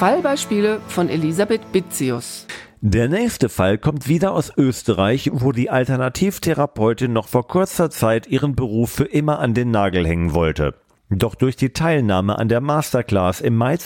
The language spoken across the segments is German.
Fallbeispiele von Elisabeth Bitzius. Der nächste Fall kommt wieder aus Österreich, wo die Alternativtherapeutin noch vor kurzer Zeit ihren Beruf für immer an den Nagel hängen wollte. Doch durch die Teilnahme an der Masterclass im Mai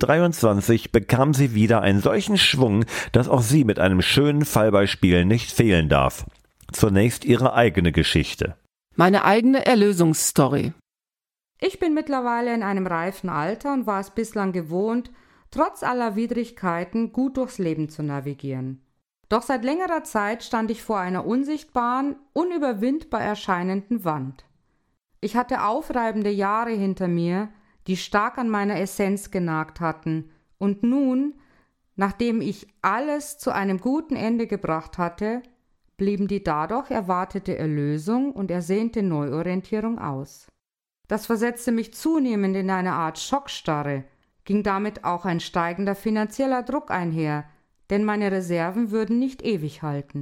2023 bekam sie wieder einen solchen Schwung, dass auch sie mit einem schönen Fallbeispiel nicht fehlen darf. Zunächst ihre eigene Geschichte. Meine eigene Erlösungsstory. Ich bin mittlerweile in einem reifen Alter und war es bislang gewohnt, trotz aller Widrigkeiten gut durchs Leben zu navigieren. Doch seit längerer Zeit stand ich vor einer unsichtbaren, unüberwindbar erscheinenden Wand. Ich hatte aufreibende Jahre hinter mir, die stark an meiner Essenz genagt hatten, und nun, nachdem ich alles zu einem guten Ende gebracht hatte, blieben die dadurch erwartete Erlösung und ersehnte Neuorientierung aus. Das versetzte mich zunehmend in eine Art Schockstarre, ging damit auch ein steigender finanzieller Druck einher, denn meine Reserven würden nicht ewig halten.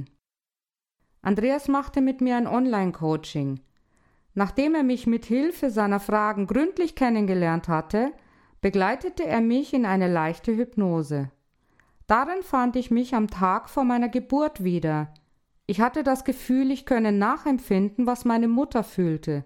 Andreas machte mit mir ein Online-Coaching. Nachdem er mich mit Hilfe seiner Fragen gründlich kennengelernt hatte, begleitete er mich in eine leichte Hypnose. Darin fand ich mich am Tag vor meiner Geburt wieder. Ich hatte das Gefühl, ich könne nachempfinden, was meine Mutter fühlte.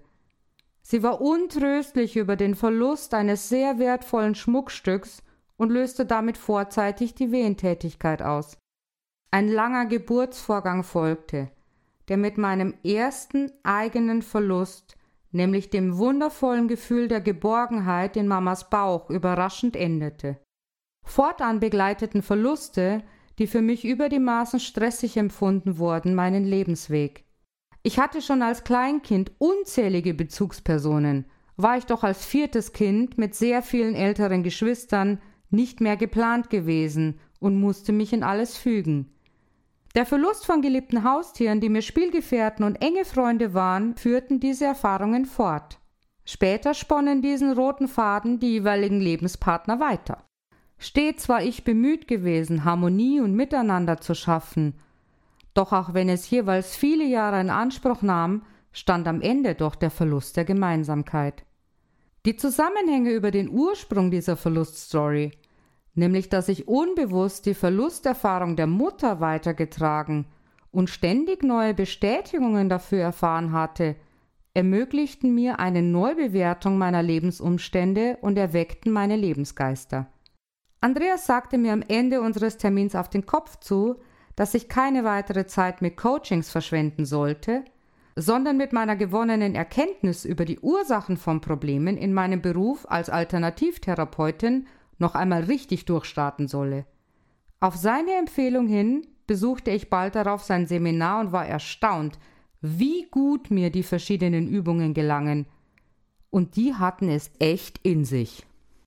Sie war untröstlich über den Verlust eines sehr wertvollen Schmuckstücks und löste damit vorzeitig die Wehentätigkeit aus. Ein langer Geburtsvorgang folgte, der mit meinem ersten eigenen Verlust, nämlich dem wundervollen Gefühl der Geborgenheit in Mamas Bauch, überraschend endete. Fortan begleiteten Verluste, die für mich über die Maßen stressig empfunden wurden, meinen Lebensweg. Ich hatte schon als Kleinkind unzählige Bezugspersonen, war ich doch als 4. Kind mit sehr vielen älteren Geschwistern nicht mehr geplant gewesen und musste mich in alles fügen. Der Verlust von geliebten Haustieren, die mir Spielgefährten und enge Freunde waren, führten diese Erfahrungen fort. Später sponnen diesen roten Faden die jeweiligen Lebenspartner weiter. Stets war ich bemüht gewesen, Harmonie und Miteinander zu schaffen. Doch auch wenn es jeweils viele Jahre in Anspruch nahm, stand am Ende doch der Verlust der Gemeinsamkeit. Die Zusammenhänge über den Ursprung dieser Verluststory, nämlich dass ich unbewusst die Verlusterfahrung der Mutter weitergetragen und ständig neue Bestätigungen dafür erfahren hatte, ermöglichten mir eine Neubewertung meiner Lebensumstände und erweckten meine Lebensgeister. Andreas sagte mir am Ende unseres Termins auf den Kopf zu, dass ich keine weitere Zeit mit Coachings verschwenden sollte, sondern mit meiner gewonnenen Erkenntnis über die Ursachen von Problemen in meinem Beruf als Alternativtherapeutin noch einmal richtig durchstarten solle. Auf seine Empfehlung hin besuchte ich bald darauf sein Seminar und war erstaunt, wie gut mir die verschiedenen Übungen gelangen. Und die hatten es echt in sich.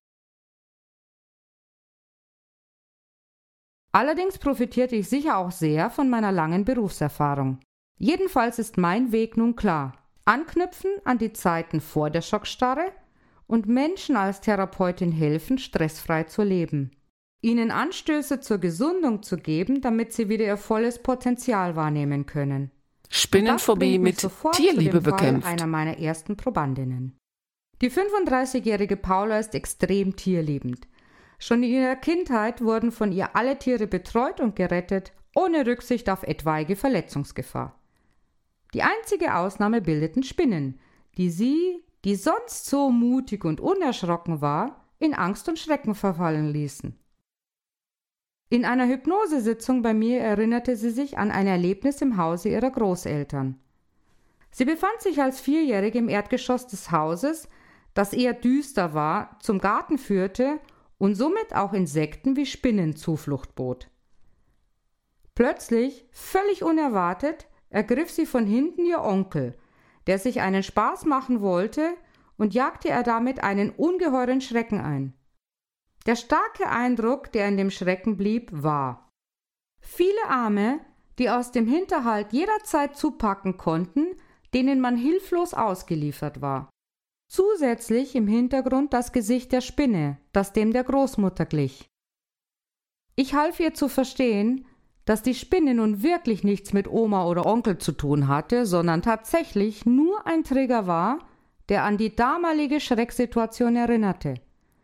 Allerdings profitierte ich sicher auch sehr von meiner langen Berufserfahrung. Jedenfalls ist mein Weg nun klar. Anknüpfen an die Zeiten vor der Schockstarre und Menschen als Therapeutin helfen, stressfrei zu leben. Ihnen Anstöße zur Gesundung zu geben, damit sie wieder ihr volles Potenzial wahrnehmen können. Spinnenphobie mit Tierliebe bekämpft. Einer meiner ersten Probandinnen. Die 35-jährige Paula ist extrem tierliebend. Schon in ihrer Kindheit wurden von ihr alle Tiere betreut und gerettet, ohne Rücksicht auf etwaige Verletzungsgefahr. Die einzige Ausnahme bildeten Spinnen, die sie, die sonst so mutig und unerschrocken war, in Angst und Schrecken verfallen ließen. In einer Hypnosesitzung bei mir erinnerte sie sich an ein Erlebnis im Hause ihrer Großeltern. Sie befand sich als 4-Jährige im Erdgeschoss des Hauses, das eher düster war, zum Garten führte und somit auch Insekten wie Spinnen Zuflucht bot. Plötzlich, völlig unerwartet, ergriff sie von hinten ihr Onkel, der sich einen Spaß machen wollte, und jagte ihr damit einen ungeheuren Schrecken ein. Der starke Eindruck, der in dem Schrecken blieb, war: viele Arme, die aus dem Hinterhalt jederzeit zupacken konnten, denen man hilflos ausgeliefert war. Zusätzlich im Hintergrund das Gesicht der Spinne, das dem der Großmutter glich. Ich half ihr zu verstehen, dass die Spinne nun wirklich nichts mit Oma oder Onkel zu tun hatte, sondern tatsächlich nur ein Trigger war, der an die damalige Schrecksituation erinnerte.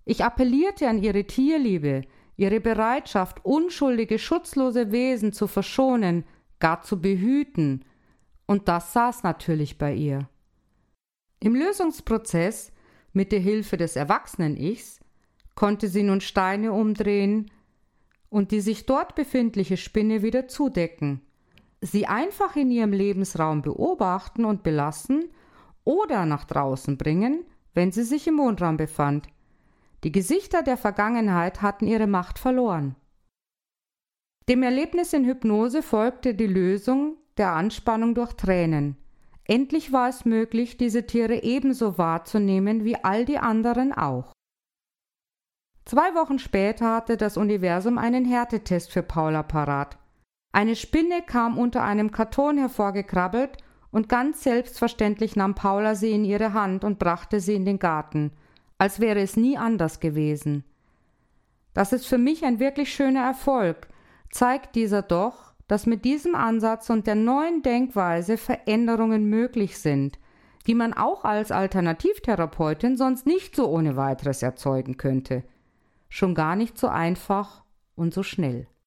Ich appellierte an ihre Tierliebe, ihre Bereitschaft, unschuldige, schutzlose Wesen zu verschonen, gar zu behüten. Und das saß natürlich bei ihr. Im Lösungsprozess, mit der Hilfe des Erwachsenen-Ichs, konnte sie nun Steine umdrehen und die sich dort befindliche Spinne wieder zudecken, sie einfach in ihrem Lebensraum beobachten und belassen oder nach draußen bringen, wenn sie sich im Wohnraum befand. Die Gesichter der Vergangenheit hatten ihre Macht verloren. Dem Erlebnis in Hypnose folgte die Lösung der Anspannung durch Tränen. Endlich war es möglich, diese Tiere ebenso wahrzunehmen wie all die anderen auch. 2 Wochen später hatte das Universum einen Härtetest für Paula parat. Eine Spinne kam unter einem Karton hervorgekrabbelt und ganz selbstverständlich nahm Paula sie in ihre Hand und brachte sie in den Garten, als wäre es nie anders gewesen. Das ist für mich ein wirklich schöner Erfolg, zeigt dieser doch, dass mit diesem Ansatz und der neuen Denkweise Veränderungen möglich sind, die man auch als Alternativtherapeutin sonst nicht so ohne weiteres erzeugen könnte. Schon gar nicht so einfach und so schnell.